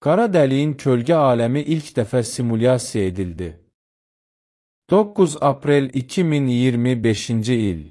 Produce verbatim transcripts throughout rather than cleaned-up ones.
Qara dəliyin kölgə aləmi ilk dəfə simulyasiya edildi. doqquz aprel iki min iyirmi beşinci il.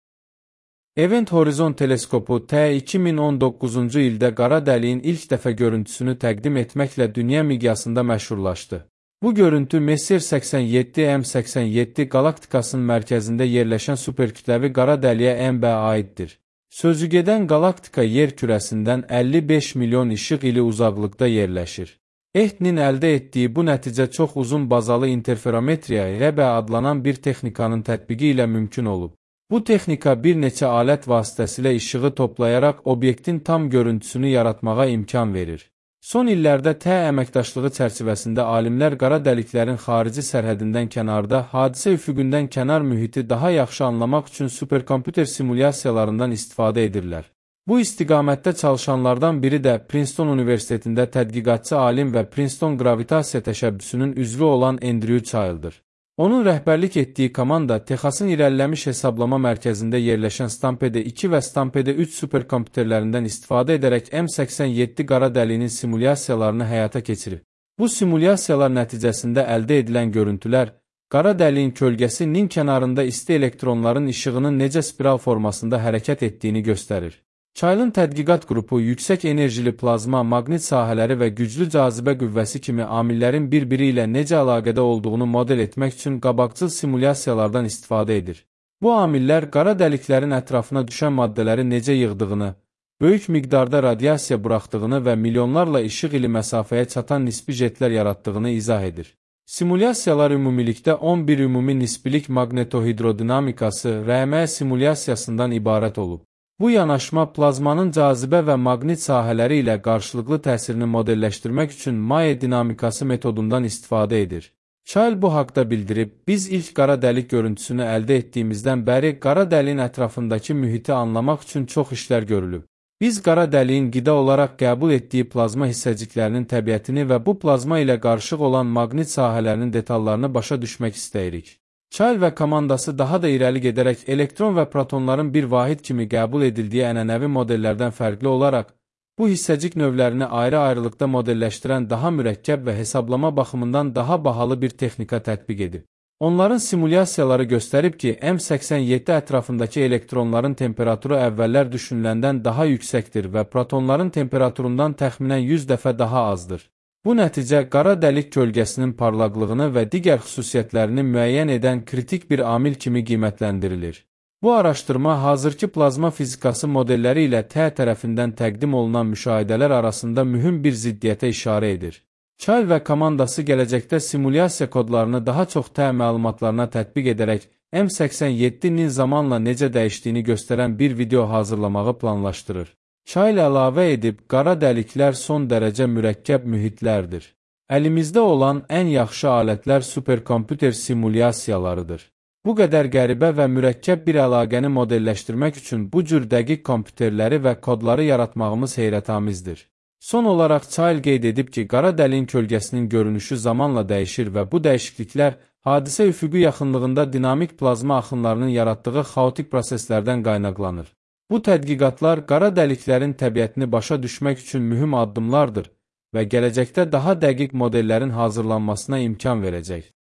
Event Horizon teleskopu T iki min on doqquzuncu ildə qara dəliyin ilk dəfə görüntüsünü təqdim etməklə dünya miqyasında məşhurlaşdı. Bu görüntü Messier səksən yeddi M səksən yeddi qalaktikasının mərkəzində yerləşən superkütləvi qara dəliyə M B aiddir. Sözügedən qalaktika yer kürəsindən əlli beş milyon işıq ili uzaqlıqda yerləşir. E H T'nin əldə etdiyi bu nəticə çox uzun bazalı interferometriya R B adlanan bir texnikanın tətbiqi ilə mümkün olub. Bu texnika bir neçə alət vasitəsilə işığı toplayaraq obyektin tam görüntüsünü yaratmağa imkan verir. Son illərdə T əməkdaşlığı çərçivəsində alimlər qara dəliklərin xarici sərhədindən kənarda, hadisə üfüqündən kənar mühiti daha yaxşı anlamaq üçün superkompüter simulyasiyalarından istifadə edirlər. Bu istiqamətdə çalışanlardan biri də Princeton Universitetində tədqiqatçı alim və Princeton Qravitasiya təşəbbüsünün üzvü olan Andrew Childir. Onun rəhbərlik etdiyi komanda Texasın irəliləmiş hesablama mərkəzində yerləşən Stampede iki və Stampede üç superkompüterlərindən istifadə edərək M səksən yeddi qara dəliyinin simulyasiyalarını həyata keçirib. Bu simulyasiyalar nəticəsində əldə edilən görüntülər, qara dəliyin kölgəsi nin kənarında isti elektronların işığının necə spiral formasında hərəkət etdiyini göstərir. Chil'ın tədqiqat qrupu yüksək enerjili plazma, maqnit sahələri və güclü cazibə qüvvəsi kimi amillərin bir-biri ilə necə əlaqədə olduğunu model etmək üçün qabaqcıl simulyasiyalardan istifadə edir. Bu amillər qara dəliklərin ətrafına düşən maddələri necə yığdığını, böyük miqdarda radiasiya buraxdığını və milyonlarla işıq ili məsafəyə çatan nisbi jetlər yaratdığını izah edir. Simulyasiyalar ümumilikdə on bir ümumi nisbilik maqnetohidrodinamikası R M simulyasiyasından ibarət olub. Bu yanaşma plazmanın cazibə və maqnit sahələri ilə qarşılıqlı təsirini modelləşdirmək üçün Maye dinamikası metodundan istifadə edir. Chil bu haqda bildirib, biz ilk qara dəlik görüntüsünü əldə etdiyimizdən bəri qara dəliyin ətrafındakı mühiti anlamaq üçün çox işlər görülüb. Biz qara dəliyin qida olaraq qəbul etdiyi plazma hissəciklərinin təbiətini və bu plazma ilə qarışıq olan maqnit sahələrinin detallarını başa düşmək istəyirik. Chil və komandası daha da irəli gedərək elektron və protonların bir vahid kimi qəbul edildiyi ənənəvi modellərdən fərqli olaraq, bu hissəcik növlərini ayrı-ayrılıqda modelləşdirən daha mürəkkəb və hesablama baxımından daha bahalı bir texnika tətbiq edib. Onların simulyasiyaları göstərib ki, M səksən yeddi ətrafındakı elektronların temperaturu əvvəllər düşünüləndən daha yüksəkdir və protonların temperaturundan təxminən yüz dəfə daha azdır. Bu nəticə qara dəlik kölgəsinin parlaqlığını və digər xüsusiyyətlərini müəyyən edən kritik bir amil kimi qiymətləndirilir. Bu araşdırma hazırki plazma fizikası modelləri ilə T tərəfindən təqdim olunan müşahidələr arasında mühüm bir ziddiyyətə işarə edir. Chil və komandası gələcəkdə simulyasiya kodlarını daha çox T məlumatlarına tətbiq edərək M səksən yeddinin zamanla necə dəyişdiyini göstərən bir video hazırlamağı planlaşdırır. Chil əlavə edib, qara dəliklər son dərəcə mürəkkəb mühitlərdir. Əlimizdə olan ən yaxşı alətlər superkompüter simulyasiyalarıdır. Bu qədər qəribə və mürəkkəb bir əlaqəni modelləşdirmək üçün bu cür dəqiq kompüterləri və kodları yaratmağımız heyrətamizdir. Son olaraq Chil qeyd edib ki, qara dəliyin kölgəsinin görünüşü zamanla dəyişir və bu dəyişikliklər hadisə üfüqü yaxınlığında dinamik plazma axınlarının yaratdığı xaotik proseslərdən qaynaqlanır. Bu tədqiqatlar qara dəliklərin təbiətini başa düşmək üçün mühüm addımlardır və gələcəkdə daha dəqiq modellərin hazırlanmasına imkan verəcək.